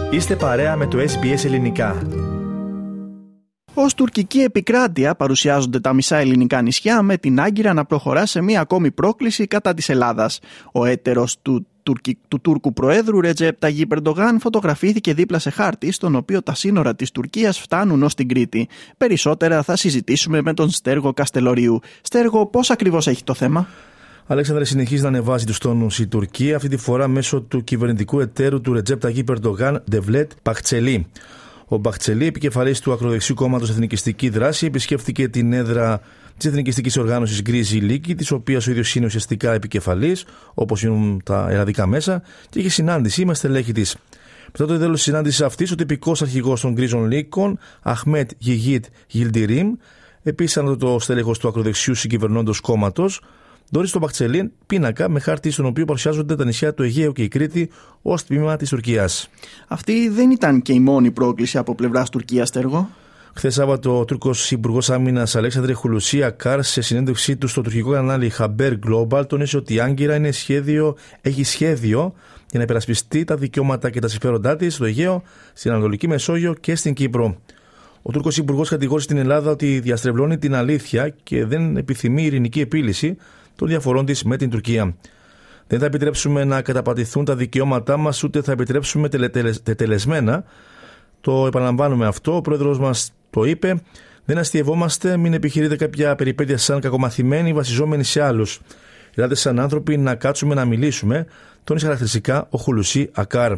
Είστε παρέα με το SBS Ελληνικά. Ως τουρκική επικράτεια παρουσιάζονται τα μισά ελληνικά νησιά, με την Άγκυρα να προχωρά σε μία ακόμη πρόκληση κατά της Ελλάδας. Ο έτερος του Τούρκου Προέδρου Ρετζέπ Ταγίπ Ερντογάν φωτογραφήθηκε δίπλα σε χάρτη, στον οποίο τα σύνορα της Τουρκίας φτάνουν ως την Κρήτη. Περισσότερα θα συζητήσουμε με τον Στέργο Καστελορίου. Στέργο, πώς ακριβώς έχει το θέμα? Αλέξανδρε, συνεχίζει να ανεβάζει τους τόνους η Τουρκία, αυτή τη φορά μέσω του κυβερνητικού εταίρου του Ρετζέπ Ταγίπ Ερντογάν, Ντεβλέτ Μπαχτσελί. Ο Μπαχτσελί, επικεφαλής του ακροδεξιού κόμματος Εθνικιστική Δράση, επισκέφθηκε την έδρα της εθνικιστικής οργάνωσης Γκρίζι Λίκη, της οποίας ο ίδιος είναι ουσιαστικά επικεφαλής, όπως είναι τα ελλαδικά μέσα, και είχε συνάντηση με στελέχη της. Μετά το τέλος της συνάντησης αυτής, ο τυπικός αρχηγός των Γκρίζων Λίκων, Αχμέτ Γιγίτ Γιλντιρίμ, επίσης ανώτατο στέλεχος του ακροδεξιού συγκυβερνώντος κόμματος, δόρισε τον Μπαχτσελί πίνακα με χάρτη στον οποίο παρουσιάζονται τα νησιά του Αιγαίου και η Κρήτη ως τμήμα της Τουρκίας. Αυτή δεν ήταν και η μόνη πρόκληση από πλευράς Τουρκίας, Στέργο. Χθες Σάββατο, ο Τούρκος Υπουργός Άμυνας Αλέξανδρε Χουλουσί Ακάρ, σε συνέντευξή του στο τουρκικό κανάλι Haber Global, τόνισε ότι η Άγκυρα έχει σχέδιο για να υπερασπιστεί τα δικαιώματα και τα συμφέροντά της στο Αιγαίο, στην Ανατολική Μεσόγειο και στην Κύπρο. Ο Τούρκος Υπουργός κατηγόρησε την Ελλάδα ότι διαστρεβλώνει την αλήθεια και δεν επιθυμεί ειρηνική επίλυση των διαφορών της με την Τουρκία. Δεν θα επιτρέψουμε να καταπατηθούν τα δικαιώματά μας, ούτε θα επιτρέψουμε τετελεσμένα. Το επαναλαμβάνουμε αυτό. Ο πρόεδρος μας το είπε. Δεν αστειευόμαστε, μην επιχειρείτε κάποια περιπέτεια σαν κακομαθημένοι, βασιζόμενοι σε άλλους. Ελάτε σαν άνθρωποι να κάτσουμε να μιλήσουμε, τόνισε χαρακτηριστικά ο Χουλουσί Ακάρ.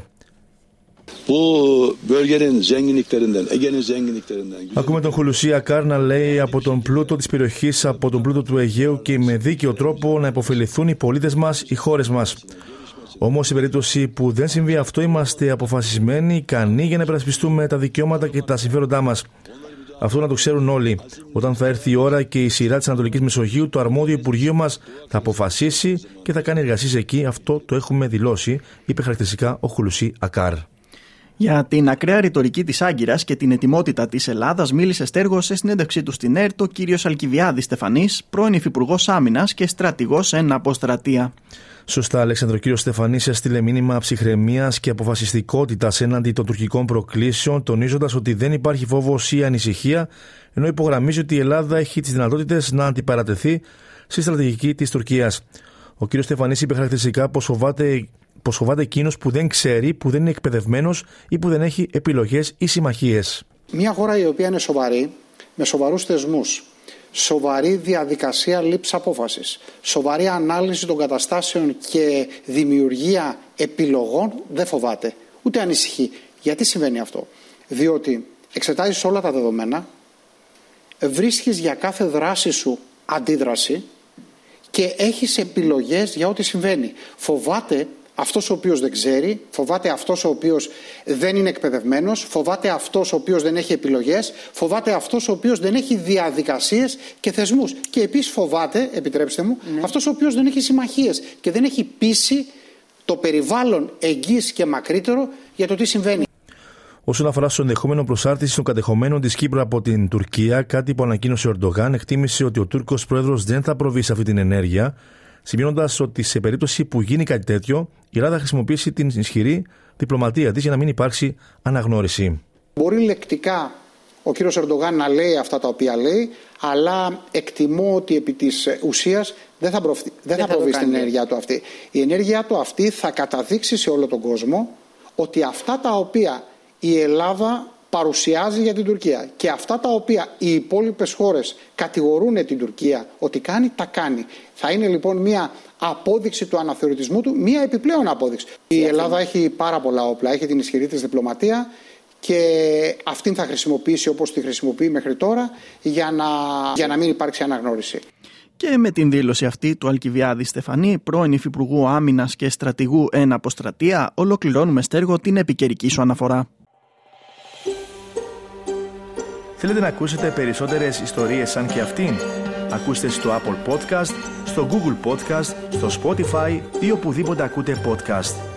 Ακούμε τον Χουλουσί Ακάρ να λέει από τον πλούτο της περιοχής, από τον πλούτο του Αιγαίου και με δίκαιο τρόπο να υποφεληθούν οι πολίτες μας, οι χώρες μας. Όμως, σε περίπτωση που δεν συμβεί αυτό, είμαστε αποφασισμένοι, ικανοί για να υπερασπιστούμε τα δικαιώματα και τα συμφέροντά μας. Αυτό να το ξέρουν όλοι. Όταν θα έρθει η ώρα και η σειρά της Ανατολικής Μεσογείου, το αρμόδιο Υπουργείο μας θα αποφασίσει και θα κάνει εργασίες εκεί. Αυτό το έχουμε δηλώσει, είπε χαρακτηριστικά ο Χουλουσί Ακάρ. Για την ακραία ρητορική της Άγκυρας και την ετοιμότητα της Ελλάδας μίλησε, Στέργο, σε συνέντευξή του στην ΕΡΤ ο κύριος Αλκιβιάδης Στεφανής, πρώην Υφυπουργός Άμυνας και στρατηγός εν αποστρατεία. Σωστά, Αλέξανδρο. Ο κύριος Στεφανής έστειλε μήνυμα ψυχραιμίας και αποφασιστικότητας έναντι των τουρκικών προκλήσεων, τονίζοντας ότι δεν υπάρχει φόβος ή ανησυχία, ενώ υπογραμμίζει ότι η Ελλάδα έχει τις δυνατότητες να αντιπαρατεθεί στη στρατηγική της Τουρκίας. Ο κύριος Στεφανής είπε χαρακτηριστικά πως φοβάται εκείνος που δεν ξέρει, που δεν είναι εκπαιδευμένος ή που δεν έχει επιλογές ή συμμαχίες. Μια χώρα η οποία είναι σοβαρή, με σοβαρούς θεσμούς, σοβαρή διαδικασία λήψης απόφασης, σοβαρή ανάλυση των καταστάσεων και δημιουργία επιλογών, δεν φοβάται, ούτε ανησυχεί. Γιατί συμβαίνει αυτό? Διότι εξετάζεις όλα τα δεδομένα, βρίσκεις για κάθε δράση σου αντίδραση και έχεις επιλογές για ό,τι συμβαίνει. Φοβάται αυτός ο οποίος δεν ξέρει, φοβάται αυτός ο οποίος δεν είναι εκπαιδευμένος, φοβάται αυτός ο οποίος δεν έχει επιλογές, φοβάται αυτός ο οποίος δεν έχει διαδικασίες και θεσμούς. Και επίσης φοβάται, επιτρέψτε μου, αυτός ο οποίος δεν έχει συμμαχίες και δεν έχει πείσει το περιβάλλον εγγύς και μακρύτερο για το τι συμβαίνει. Όσον αφορά στο ενδεχόμενο προσάρτηση των κατεχομένων της Κύπρου από την Τουρκία, κάτι που ανακοίνωσε ο Ερντογάν, εκτίμησε ότι ο Τούρκος πρόεδρος δεν θα προβεί σε αυτή την ενέργεια, σημειώνοντας ότι σε περίπτωση που γίνει κάτι τέτοιο, η Ελλάδα θα χρησιμοποιήσει την ισχυρή διπλωματία της για να μην υπάρξει αναγνώριση. Μπορεί λεκτικά ο κύριος Ερντογάν να λέει αυτά τα οποία λέει, αλλά εκτιμώ ότι επί της ουσίας δεν θα προβεί στην ενέργειά του αυτή. Η ενέργειά του αυτή θα καταδείξει σε όλο τον κόσμο ότι αυτά τα οποία η Ελλάδα παρουσιάζει για την Τουρκία και αυτά τα οποία οι υπόλοιπες χώρες κατηγορούν την Τουρκία ότι κάνει, τα κάνει. Θα είναι λοιπόν μια απόδειξη του αναθεωρητισμού του, μια επιπλέον απόδειξη. Η Ελλάδα έχει πάρα πολλά όπλα, έχει την ισχυρή της διπλωματία και αυτήν θα χρησιμοποιήσει όπως τη χρησιμοποιεί μέχρι τώρα για να μην υπάρξει αναγνώριση. Και με την δήλωση αυτή του Αλκιβιάδη Στεφανή, πρώην Υφυπουργού Άμυνας και στρατηγού εν αποστρατεία, ολοκληρώνουμε, Στέργο, την επικαιρική σου αναφορά. Θέλετε να ακούσετε περισσότερες ιστορίες σαν και αυτήν? Ακούστε στο Apple Podcast, στο Google Podcast, στο Spotify ή οπουδήποτε ακούτε podcast.